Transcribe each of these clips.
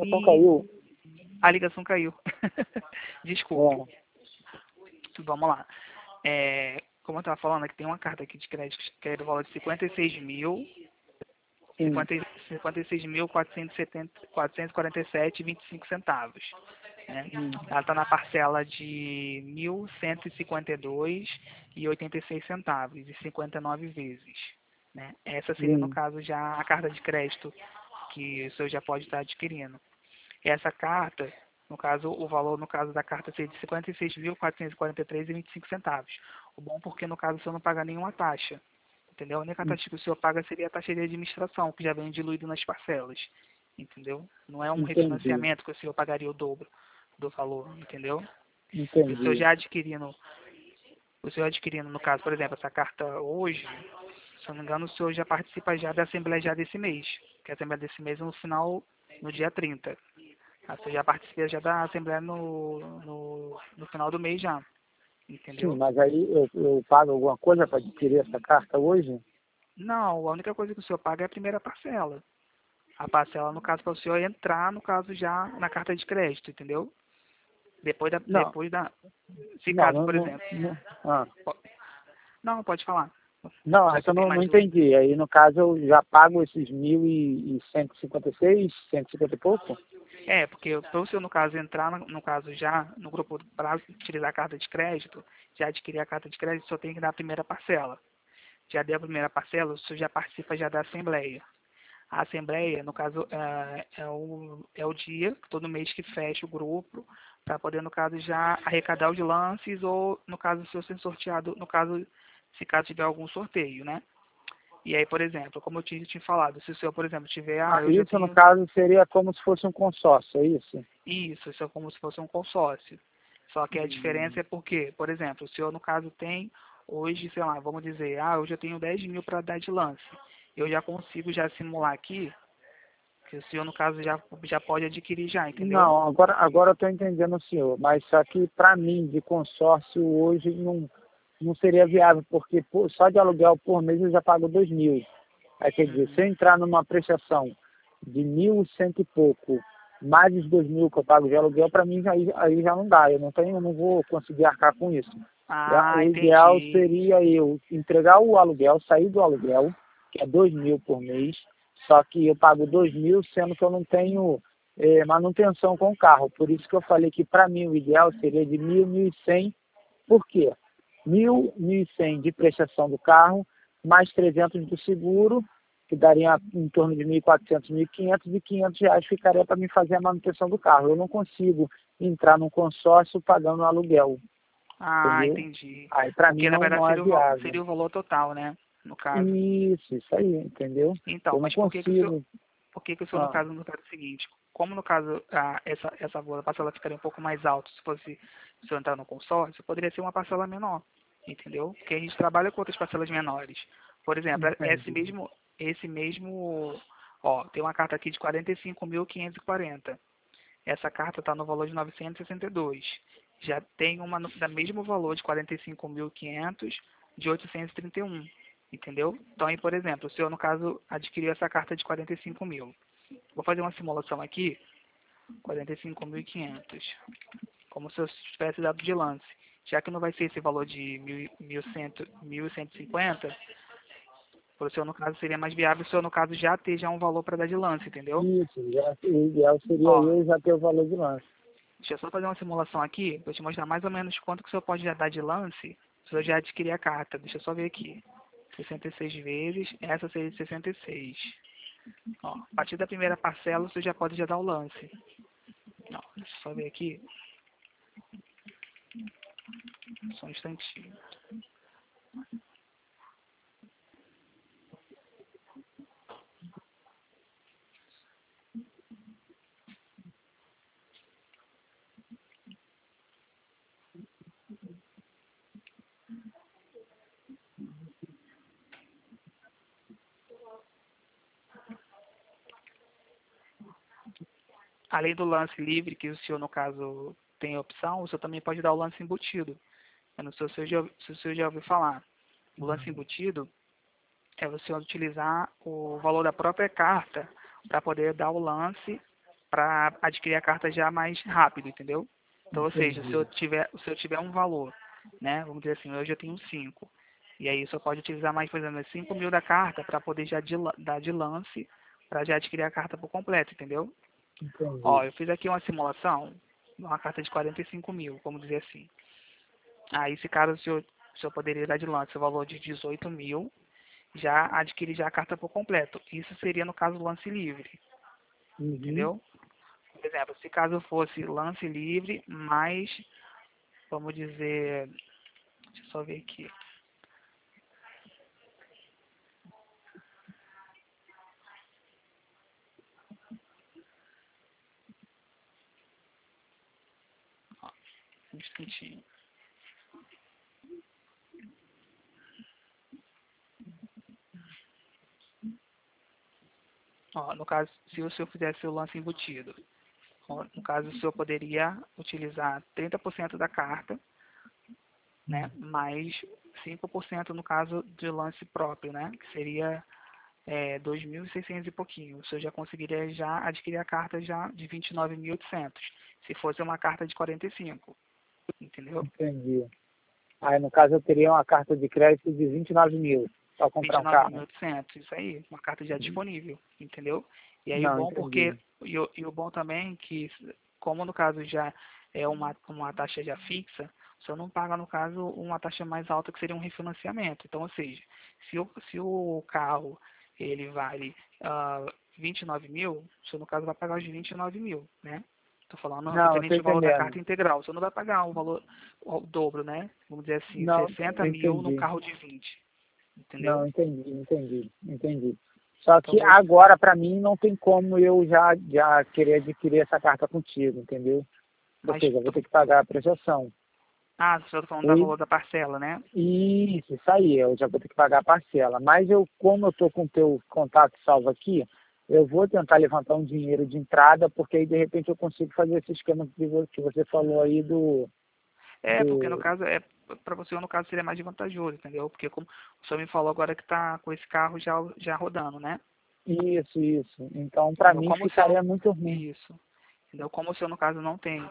ligação caiu. A ligação caiu. Desculpe. É. Vamos lá. Como eu estava falando, aqui tem uma carta aqui de crédito que é do valor de 56.447,25 centavos. Né? Ela está na parcela de 1.152,86 centavos e 59 vezes. Né? Essa seria, no caso, já a carta de crédito que o senhor já pode estar adquirindo. Essa carta, no caso, o valor, no caso da carta, seria de 56.443,25 centavos. O bom porque, no caso, o senhor não paga nenhuma taxa. Entendeu? A única taxa que o senhor paga seria a taxa de administração, que já vem diluído nas parcelas. Entendeu? Não é um refinanciamento que o senhor pagaria o dobro do valor, entendeu? Entendi. O senhor adquirindo, no caso, por exemplo, essa carta hoje, se eu não me engano, o senhor já participa já da Assembleia já desse mês, que a Assembleia desse mês é no dia 30. Você já participa já da Assembleia no final do mês já, entendeu? Sim, mas aí eu pago alguma coisa para adquirir essa carta hoje? Não, a única coisa que o senhor paga é a primeira parcela. A parcela, no caso, para o senhor entrar, no caso, já na carta de crédito, entendeu? Depois da... Se Não, caso, por exemplo... Não, pode falar. Não, essa eu não entendi. Aí, no caso, eu já pago esses 1.156, 150 e pouco? Porque para o senhor, no caso, entrar, no caso, já no grupo para utilizar a carta de crédito, já adquirir a carta de crédito, só tem que dar a primeira parcela. Já deu a primeira parcela, o senhor já participa já da Assembleia. A Assembleia, no caso, é o dia, todo mês que fecha o grupo, para poder, no caso, já arrecadar os lances ou, no caso, o senhor ser sorteado, no caso, se caso tiver algum sorteio, né? E aí, por exemplo, como eu tinha falado, se o senhor, por exemplo, tiver... Isso, no caso, seria como se fosse um consórcio, é isso? Isso é como se fosse um consórcio. Só que a diferença é porque, por exemplo, o senhor, no caso, tem hoje, sei lá, vamos dizer, hoje eu tenho 10 mil para dar de lance. Eu já consigo já simular aqui, que o senhor, no caso, já pode adquirir já, entendeu? Não, agora eu estou entendendo o senhor, mas só que para mim, de consórcio, hoje não seria viável, porque só de aluguel por mês eu já pago 2.000. Aí, quer dizer, se eu entrar numa prestação de 1.100 e pouco, mais os 2.000 que eu pago de aluguel, para mim aí já não dá, eu não vou conseguir arcar com isso. O ideal seria eu entregar o aluguel, sair do aluguel, que é 2.000 por mês, só que eu pago 2.000, sendo que eu não tenho manutenção com o carro. Por isso que eu falei que para mim o ideal seria de 1.000, 1.100. Por quê? 1.000, 1.100 de prestação do carro, mais 300 do seguro, que daria em torno de 1.400, 1.500, e R$500 ficaria para me fazer a manutenção do carro. Eu não consigo entrar num consórcio pagando aluguel. Entendeu? Entendi. Aí para mim na verdade não é viável. seria o valor total, né? No caso. Isso aí, entendeu? Então, eu mas não por que o senhor, no Ah. caso, é o seguinte, como no caso essa parcela ficaria um pouco mais alta se fosse se eu entrar no consórcio, poderia ser uma parcela menor, entendeu? Porque a gente trabalha com outras parcelas menores. Por exemplo, esse mesmo, tem uma carta aqui de 45.540. Essa carta está no valor de 962. Já tem uma da mesmo valor de 45.500 de 831. Entendeu? Então, aí, por exemplo, o senhor, no caso, adquiriu essa carta de 45 mil. Vou fazer uma simulação aqui. 45.500. Como se eu tivesse dado de lance. Já que não vai ser esse valor de 1.150, para o senhor, no caso, seria mais viável o senhor, no caso, já ter um valor para dar de lance, entendeu? Isso, o ideal seria eu já ter o valor de lance. Deixa eu só fazer uma simulação aqui, para te mostrar mais ou menos quanto que o senhor pode já dar de lance, se o senhor já adquirir a carta. Deixa eu só ver aqui. 66 vezes, essa seria de 66. A partir da primeira parcela, você já pode dar o lance. Deixa eu só ver aqui. Só um instantinho. Além do lance livre, que o senhor, no caso, tem a opção, o senhor também pode dar o lance embutido. Eu não sei se o senhor já ouviu falar. O lance embutido é você utilizar o valor da própria carta para poder dar o lance para adquirir a carta já mais rápido, entendeu? Então, ou seja, Entendi. se eu tiver um valor, né, vamos dizer assim, hoje eu tenho 5, e aí só pode utilizar mais, por exemplo, 5 mil da carta para poder já dar de lance, para já adquirir a carta por completo, entendeu? Ó, Entendi. eu fiz aqui uma simulação, uma carta de 45 mil, vamos dizer assim. Aí, se caso o senhor poderia dar de lance o valor de 18 mil, já adquire já a carta por completo. Isso seria no caso lance livre, Uhum. entendeu? Por exemplo, se caso fosse lance livre, mais, vamos dizer, deixa eu só ver aqui. Ó, um instantinho. Ó, no caso, se o senhor fizesse o lance embutido, ó, no caso, o senhor poderia utilizar 30% da carta, né, mais 5% no caso de lance próprio, né, que seria 2.600 e pouquinho. O senhor já conseguiria já adquirir a carta já de 29.800, se fosse uma carta de 45, entendeu? Entendi. Aí, no caso, eu teria uma carta de crédito de 29 mil para comprar um carro. 29.800, isso aí, uma carta já disponível, entendeu? E aí o Não, bom porque, entendi. e o bom também que, como no caso já é uma taxa já fixa, o senhor não paga, no caso, uma taxa mais alta que seria um refinanciamento. Então, ou seja, se o carro ele vale 29 mil, o senhor no caso vai pagar os 29 mil, né? Estou falando Não, eu tô referente ao valor da entendendo. carta integral. O senhor não vai pagar o valor, o dobro, né? Vamos dizer assim, Não, 60 eu mil no entendi. carro de 20, entendeu? Não, entendi. Só Então que hoje, agora, para mim, não tem como eu já querer adquirir essa carta contigo, entendeu? Ou mas seja, eu vou ter que pagar a prestação. o senhor está falando do E valor da parcela, né? isso aí, eu já vou ter que pagar a parcela. Mas eu, como eu estou com o teu contato salvo aqui, eu vou tentar levantar um dinheiro de entrada, porque aí de repente eu consigo fazer esse esquema que você falou aí Porque no do. caso, para você, no caso, seria mais vantajoso, entendeu? Porque como o senhor me falou agora que está com esse carro já rodando, né? Isso. Então, para Entendeu? mim Como o senhor ficaria não... muito ruim. Isso. Entendeu? Como o senhor, no caso, não tem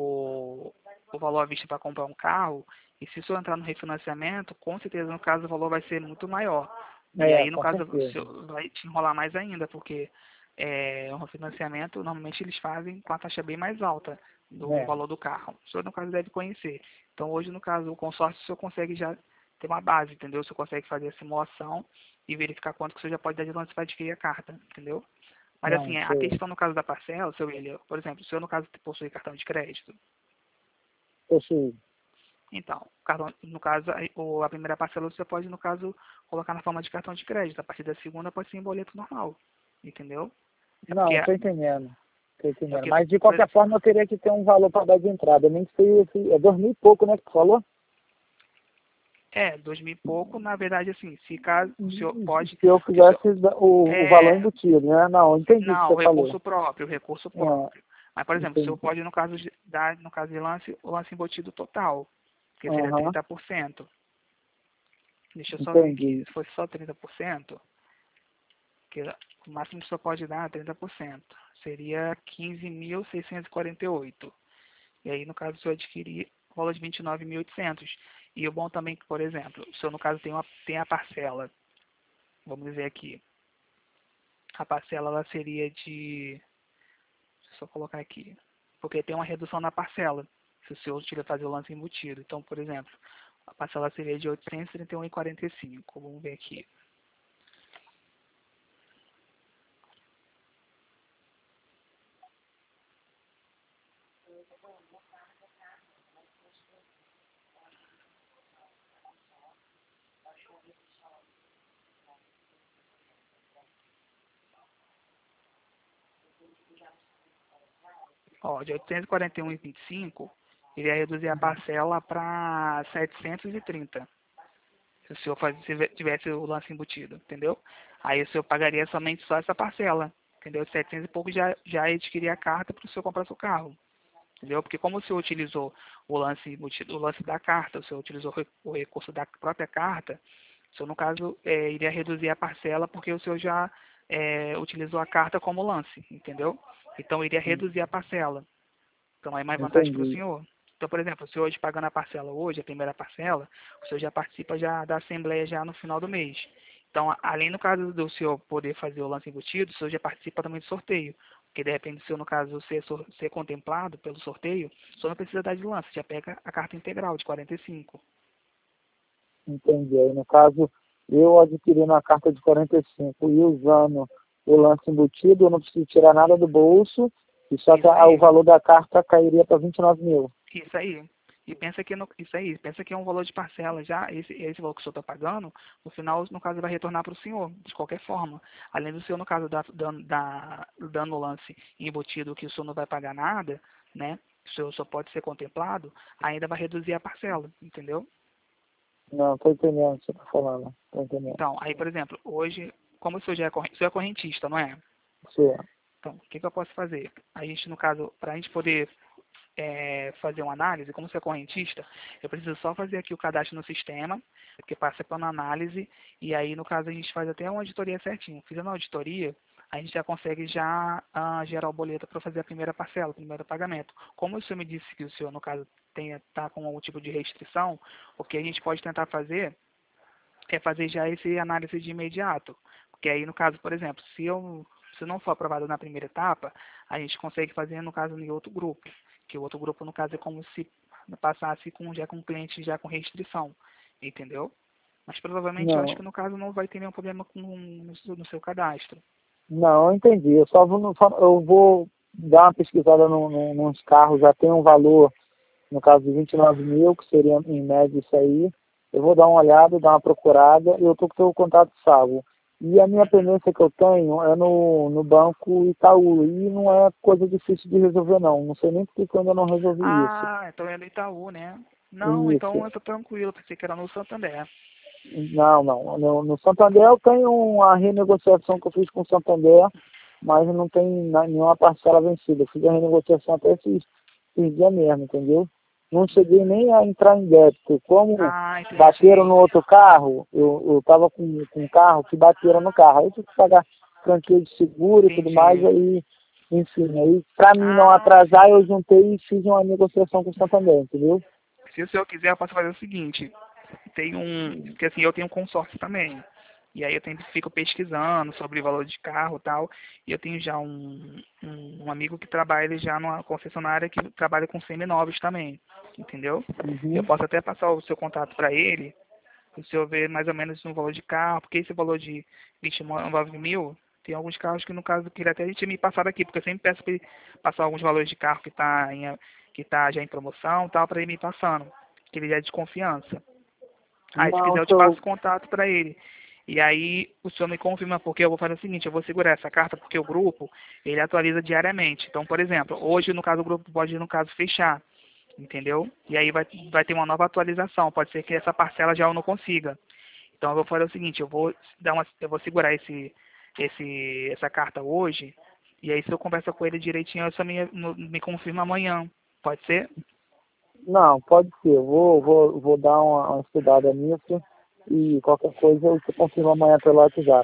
o valor à vista para comprar um carro, e se o senhor entrar no refinanciamento, com certeza, no caso, o valor vai ser muito maior. E É, aí, no com caso, o certeza. senhor vai te enrolar mais ainda, porque um refinanciamento, normalmente, eles fazem com a taxa bem mais alta do É, valor do carro. O senhor, no caso, deve conhecer. Então, hoje, no caso, o consórcio, o senhor consegue já ter uma base, entendeu? O senhor consegue fazer a simulação e verificar quanto que o senhor já pode dar de lance para adquirir a carta, entendeu? Mas não, assim, a show. questão no caso da parcela, seu William, por exemplo, se eu no caso possui cartão de crédito, Possui. então, o cartão, no caso, a primeira parcela você pode, no caso, colocar na forma de cartão de crédito. A partir da segunda pode ser em boleto normal. Entendeu? É porque, Não, estou entendendo. Tô é entendendo. porque Mas de por qualquer forma eu teria que ter um valor para dar de entrada. Nem que seja, é 2.000 e pouco, né, que tu falou? 2.000 e pouco, na verdade, assim, se caso o senhor pode, Se eu porque o senhor, fizesse o valor é, embutido, né? Não, entendi o que não, você falou. o recurso É, próprio. Mas, por exemplo, o senhor entendi. pode, no caso, dar, no caso de lance, o lance embutido total, que seria Aham, 30%. Deixa eu só ver aqui. entendi. Se fosse só 30%, que o máximo que só pode dar é 30%. Seria 15.648. E aí, no caso, o senhor adquirir o valor de 29.800. E o bom também que, por exemplo, o senhor, no caso, tem a parcela. Vamos dizer aqui. A parcela ela seria de... Deixa eu só colocar aqui. Porque tem uma redução na parcela. Se o senhor tiver fazer o lance embutido. Então, por exemplo, a parcela seria de 831,45. Vamos ver aqui. Ó, de 841,25, ele ia reduzir a parcela para 730, se o senhor se tivesse o lance embutido, entendeu? Aí o senhor pagaria somente só essa parcela, entendeu? De 700 e pouco já adquiria a carta para o senhor comprar seu carro, entendeu? Porque como o senhor utilizou o lance embutido, o lance da carta, o senhor utilizou o recurso da própria carta, o senhor, no caso, iria reduzir a parcela porque o senhor já utilizou a carta como lance, entendeu? Então iria reduzir a parcela. Então aí mais vantagem para o Entendi. senhor. Então, por exemplo, se hoje pagando a parcela hoje, a primeira parcela, o senhor já participa já da assembleia já no final do mês. Então, além no caso do senhor poder fazer o lance embutido, o senhor já participa também do sorteio. Porque de repente, se o, no caso, ser contemplado pelo sorteio, o senhor não precisa dar de lance, já pega a carta integral de 45. Entendi. Aí, no caso, eu adquirindo a carta de 45 e usando o lance embutido, eu não preciso tirar nada do bolso, e só que Isso o aí. valor da carta cairia para 29 mil. Isso aí. E pensa que isso aí, pensa que é um valor de parcela já, esse valor que o senhor está pagando, no final, no caso, vai retornar para o senhor, de qualquer forma. Além do senhor, no caso, dando o lance embutido que o senhor não vai pagar nada, né? O senhor só pode ser contemplado, ainda vai reduzir a parcela, entendeu? Não, estou entendendo o que você está falando. Estou entendendo. Então, aí, por exemplo, hoje, como o senhor já o senhor é correntista, não é? Sim. Então, o que eu posso fazer? A gente, no caso, para a gente poder fazer uma análise, como você é correntista, eu preciso só fazer aqui o cadastro no sistema, porque passa pela análise, e aí, no caso, a gente faz até uma auditoria certinho. Fazendo a auditoria, a gente já consegue gerar o boleto para fazer a primeira parcela, o primeiro pagamento. Como o senhor me disse que o senhor, no caso, está com algum tipo de restrição, o que a gente pode tentar fazer é fazer já esse análise de imediato. Porque aí, no caso, por exemplo, se não for aprovado na primeira etapa, a gente consegue fazer, no caso, em outro grupo. Que o outro grupo, no caso, é como se passasse já com cliente já com restrição. Entendeu? Mas provavelmente eu acho Não, que no caso não vai ter nenhum problema no seu cadastro. não, eu entendi. Eu só vou, eu vou dar uma pesquisada nos carros, já tem um valor, no caso de 29 mil, que seria em média isso aí. Eu vou dar uma olhada, dar uma procurada, e eu estou com o teu contato salvo. E a minha pendência que eu tenho é no Banco Itaú, e não é coisa difícil de resolver, não. Não sei nem por que eu ainda não resolvi isso. Ah, então é no Itaú, né? Não, então Isso. eu tô tranquilo, pensei que era no Santander. Não, não. No Santander eu tenho uma renegociação que eu fiz com o Santander, mas não tem nenhuma parcela vencida. Eu fiz a renegociação até esses dias mesmo, entendeu? Não cheguei nem a entrar em débito. Como Ah, bateram entendi. no outro carro, eu estava com um carro que bateram no carro. Aí eu tive que pagar franquia de seguro e tudo mais, Entendi. aí, enfim, aí para mim não Ah, atrasar, sim. eu juntei e fiz uma negociação com o Santander, entendeu? Se o senhor quiser, eu posso fazer o seguinte. Porque assim, eu tenho um consórcio também. E aí fico pesquisando sobre o valor de carro e tal. E eu tenho já um amigo que trabalha já numa concessionária que trabalha com seminovos também. Entendeu? Eu Uhum. posso até passar o seu contato para ele, para o senhor ver mais ou menos no valor de carro, porque esse valor de 29 mil, tem alguns carros que no caso eu queria até a gente me passar aqui, porque eu sempre peço para ele passar alguns valores de carro que tá já em promoção e tal, para ele me passando, que ele já é de confiança. Aí, se Não, quiser, eu te passo show. o contato para ele. E aí, o senhor me confirma, porque eu vou fazer o seguinte, eu vou segurar essa carta, porque o grupo, ele atualiza diariamente. Então, por exemplo, hoje, no caso, o grupo pode, no caso, fechar, entendeu? E aí vai ter uma nova atualização. Pode ser que essa parcela já eu não consiga. Então, eu vou fazer o seguinte, eu vou segurar essa carta hoje, e aí, se eu converso com ele direitinho, eu só me confirma amanhã. Pode ser? Não, pode ser. Eu vou dar uma estudada nisso e qualquer coisa eu te confirmo amanhã pelo WhatsApp.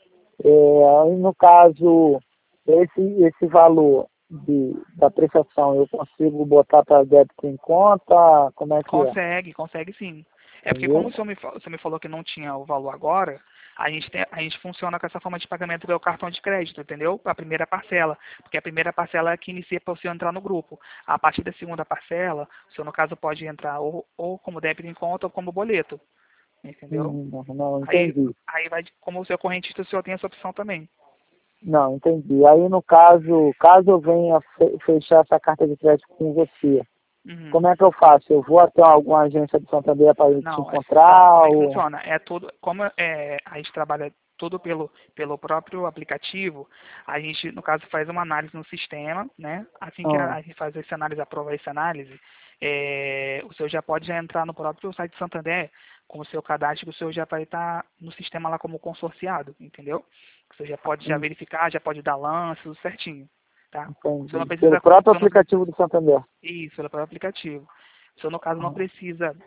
Aí no caso, esse valor da prestação eu consigo botar para débito em conta? Como é que é? Consegue sim. É porque como Entendeu? o senhor me falou que não tinha o valor agora, a gente funciona com essa forma de pagamento pelo cartão de crédito, entendeu? A primeira parcela. Porque a primeira parcela é a que inicia para o senhor entrar no grupo. A partir da segunda parcela, o senhor, no caso, pode entrar ou como débito em conta ou como boleto. Entendeu? Não, não, Aí, entendi. aí vai, como o senhor é correntista, o senhor tem essa opção também. Não, entendi. Aí no caso eu venha fechar essa carta de crédito com você, Uhum. como é que eu faço? Eu vou até alguma agência de Santander para te Não, então, como encontrar? é que Ou... funciona? É tudo, como a gente trabalha tudo pelo próprio aplicativo, a gente, no caso, faz uma análise no sistema, né? Assim que Ah, a gente faz essa análise, aprova essa análise, o senhor já pode já entrar no próprio site do Santander com o seu cadastro, o senhor já vai estar no sistema lá como consorciado, entendeu? O senhor já pode já en- verificar, já pode dar lance, tudo certinho, tá? O senhor não entendi. Pelo precisa, próprio aplicativo do Santander. isso, pelo próprio aplicativo. O senhor, no caso, não precisa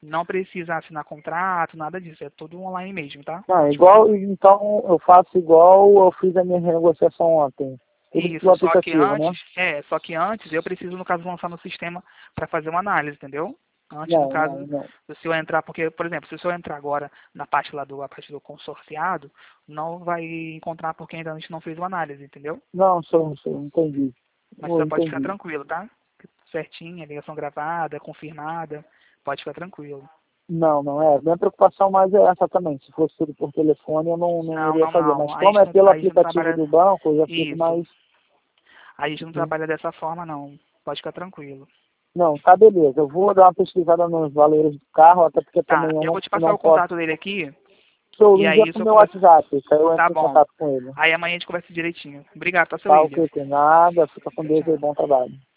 Não precisa assinar contrato, nada disso. É tudo online mesmo, tá? Não, então eu faço igual eu fiz a minha renegociação ontem. Tudo Isso, pelo só que aplicativo, né? só que antes eu preciso, no caso, lançar no sistema para fazer uma análise, entendeu? Antes, no Não, não, caso, não. do senhor entrar, porque, por exemplo, se o senhor entrar agora na parte lá a parte do consorciado, não vai encontrar porque ainda a gente não fez uma análise, entendeu? Não, sou, entendi. Mas Eu você pode ficar entendi. tranquilo, tá? Certinho, a ligação gravada, confirmada, pode ficar tranquilo. Não, não é. Minha preocupação mais é essa também. Se fosse tudo por telefone, eu não Não, iria não, fazer. não. Mas como é pelo A gente não aplicativo trabalha. do banco, eu já fico Isso. mais. A gente não trabalha dessa forma, não. Pode ficar tranquilo. Não, tá beleza. Eu vou dar uma pesquisada nos valores do carro, até porque também Tá, eu eu vou te eu passar não o posso. contato dele aqui, Show, e envia aí pro se eu meu converso. WhatsApp, que aí eu Tá entro em bom. contato com ele. Aí amanhã a gente conversa direitinho. Obrigado, tá, seu Tá William? ok, tem nada. Fica com Tchau, Deus e tchau. bom trabalho.